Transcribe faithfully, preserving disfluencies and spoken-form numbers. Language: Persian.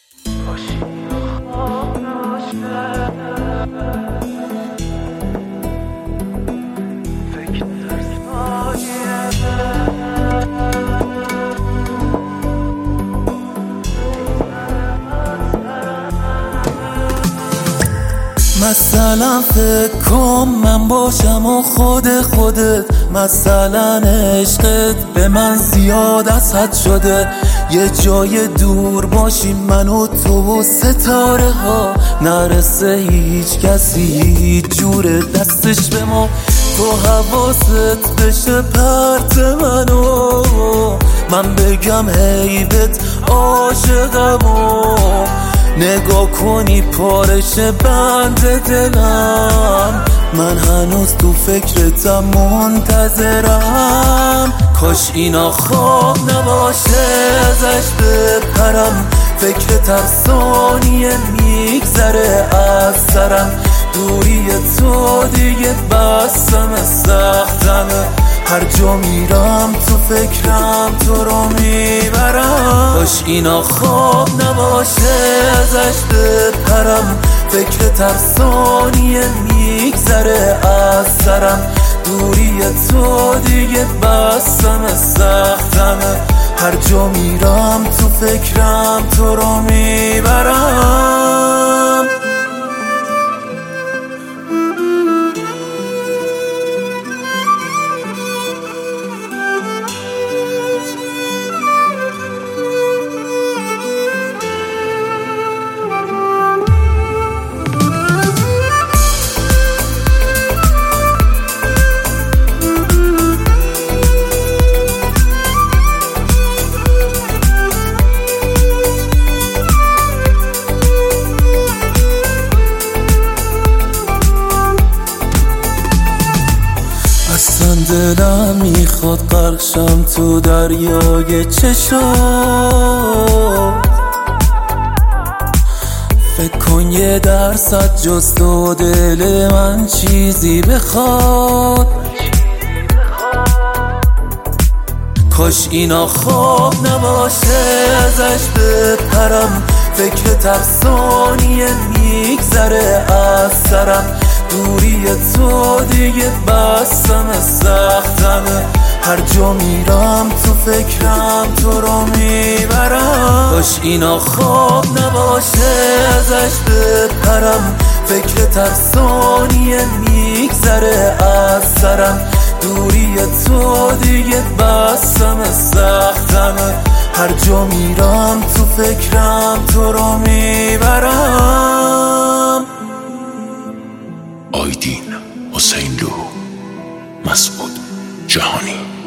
مثلا فکر کن من باشم و خود خودت، مثلا عشقت به من زیاد از حد شده، یه جای دور باشیم من و تو و ستاره ها، نرسه هیچ کسی هیچ جور دستش به ما، تو حواست بشه پرت منو، من بگم هیبت عاشقم و نگاه کنی پارش بند دلم، من هنوز تو فکرتم منتظرم، کاش اینا خواب نباشه ازش بپرم، فکر هر ثانیه میگذره از سرم، دوری تو دیگه بسم سختمه، هر جا میرم تو فکرم تو رو میبرم، کاش اینا خواب نباشه ازش بپرم، فکر هر ثانیه میگذره از سرم، دوری تو دیگه بسم سختمه، هر جا میرم تو فکرم تو رو میبرم. اصلا دلم میخواد غرق شم تو دریای چشات، فکر کن یه درصد جز تو دل من چیزی بخواد، کاش اینا خواب نباشه ازش بپرم، فکر هر ثانیه میگذره از سرم، دوری تو دیگه بسم سختمه، هر جا میرم تو فکرم تو رو میبرم، کاش اینا خواب نباشه ازش بپرم، فکر هر ثانیه میگذره از سرم، دوری تو دیگه بسم سختمه، هر جا میرم تو فکرم تو رو میبرم. آیدین حسین لو، مسعود جهانی.